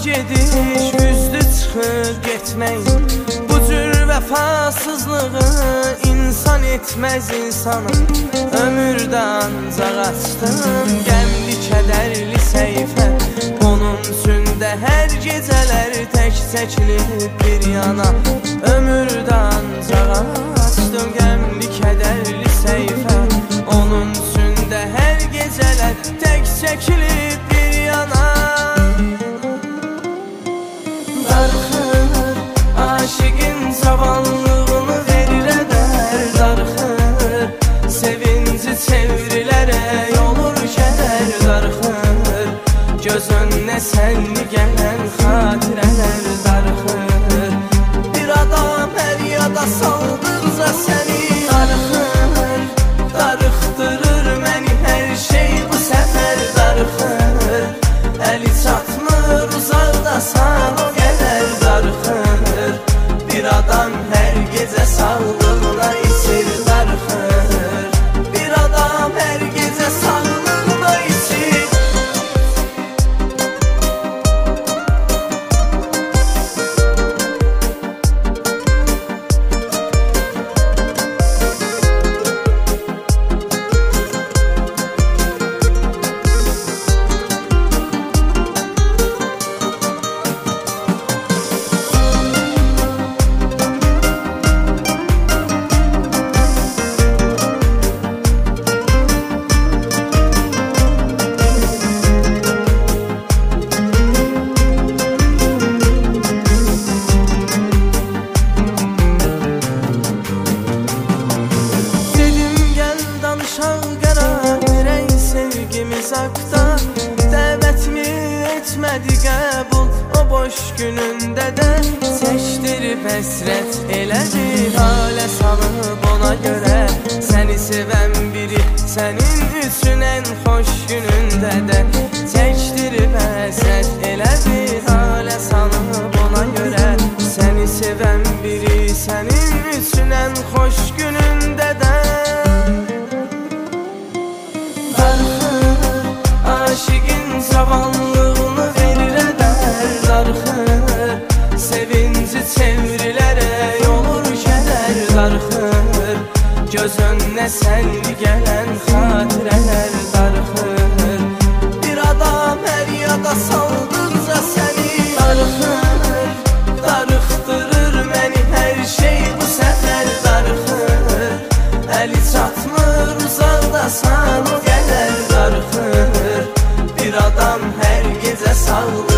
gediş, üzdü çıxıb getmək. Bu cür vəfasızlığı insan etməz insanı. Ömürdə ancaq açdım qəmli, kədərli səhifə. Onun üstündə hər gecələr tək çəkilib bir yana. Ömürdə ancaq açdım qəmli, kədərli səhifə. Onun üstündə hər gecələr tək çəkilib bir yana. Darıxır aşıqın cavanlığını verir ədər. Darıxır sevinci çevrilərə olur kədər. Darıxır göz önünə sənli gələn xatirələr. Darıxır bir adam hər yada saldıqca səni. Darıxır darıxdırır məni hər şey bu səfər. Darıxır əli çatmır uzaqdasan o qədər. Darıxır bir adam hər gecə sağlığına içir. Darıxır bir adam hər gecə sağlığına içir. Dəvətmi etmədi qəbul o boş günündə də. Çəkdirib həsrət elədi halə salıb ona görə. Səni sevən biri sənin üçün ən xoş günündə də. Çəkdirib həsrət elədi halə salıb ona görə. Səni sevən biri sənin üçün ən xoş günündə də. Aşıqın cavanlığını verir ədər. Darıxır sevinci çevrilərə olur kədər. Darıxır göz önünə sənli gələn xatirələr. Darıxır bir adam hər yada saldıqca səni. Darıxır darıxdırır məni hər şey bu səfər. Darıxır əli çatmır uzaqdasan o qədər. Darıxır bir adam hər gecə sağlıq